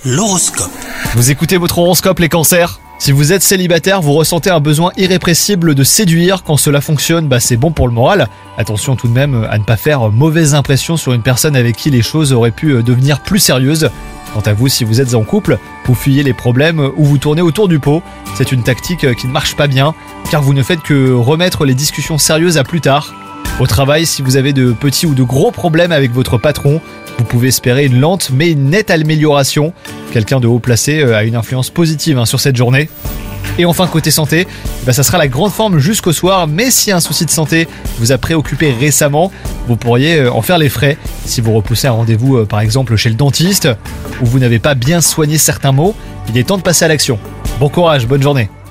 L'horoscope. Vous écoutez votre horoscope les cancers ? Si vous êtes célibataire, vous ressentez un besoin irrépressible de séduire. Quand cela fonctionne, c'est bon pour le moral. Attention tout de même à ne pas faire mauvaise impression sur une personne avec qui les choses auraient pu devenir plus sérieuses. Quant à vous, si vous êtes en couple, vous fuyez les problèmes ou vous tournez autour du pot. C'est une tactique qui ne marche pas bien, car vous ne faites que remettre les discussions sérieuses à plus tard. Au travail, si vous avez de petits ou de gros problèmes avec votre patron, vous pouvez espérer une lente mais une nette amélioration. Quelqu'un de haut placé a une influence positive sur cette journée. Et enfin côté santé, ça sera la grande forme jusqu'au soir, mais si un souci de santé vous a préoccupé récemment, vous pourriez en faire les frais. Si vous repoussez un rendez-vous par exemple chez le dentiste, ou vous n'avez pas bien soigné certains maux, il est temps de passer à l'action. Bon courage, bonne journée.